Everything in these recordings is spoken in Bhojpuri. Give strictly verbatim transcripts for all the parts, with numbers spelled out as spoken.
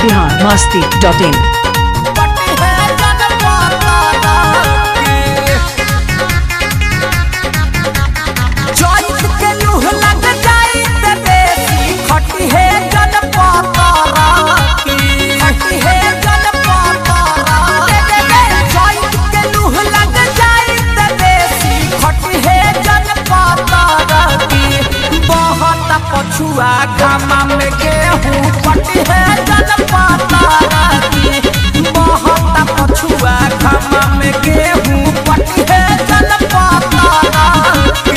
Bihar Masti dot in. पछुआ घामा में गेहूं पटी है जन पाता की बहुत पछुआ घामा में गेहूं पटी है जन पाता की।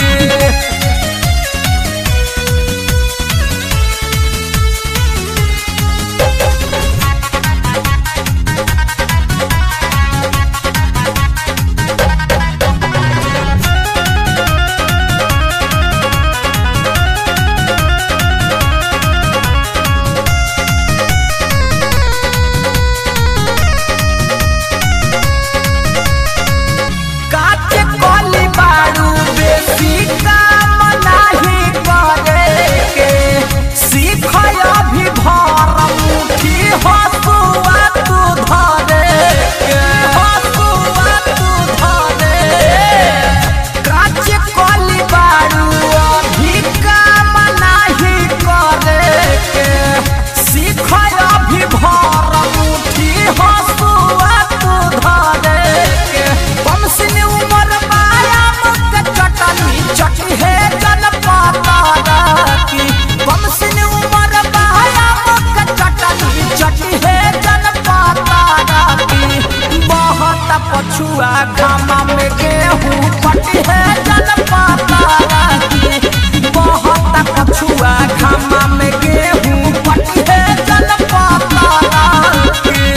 पछुआ घामा में गेहूं पटी है जन पाता की बहुत पछुआ घामा में गेहूं पटी है जन पाता की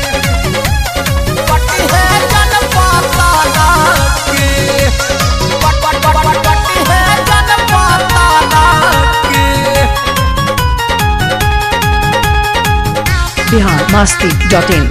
पटी है जन पाता की पटी है जन पाता की। Bihar Masti dot in.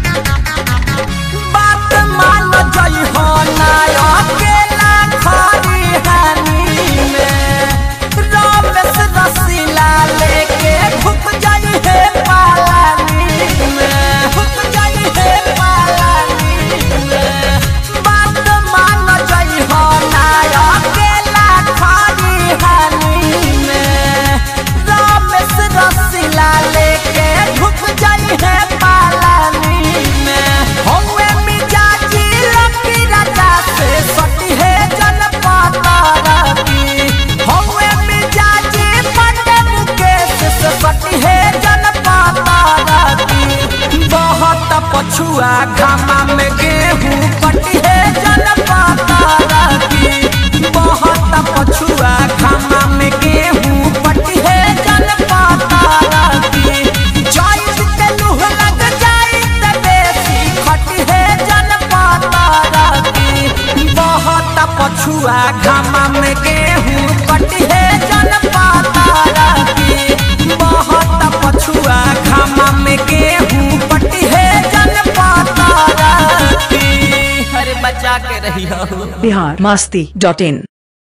पछुआ घामा में गेहूं पटी है जन पाता की बहुत पछुआ घामा में गेहूं पटी है जन पाता की। चौबीस के लूह लग जाई त बेसी खटी है जन पाता की बहुत पछुआ घामा में गेहूं पटी है जन पाता की बहुत पछुआ घामा में गेहूं पटी है बचा के रही हो। बिहार मस्ती डॉट इन।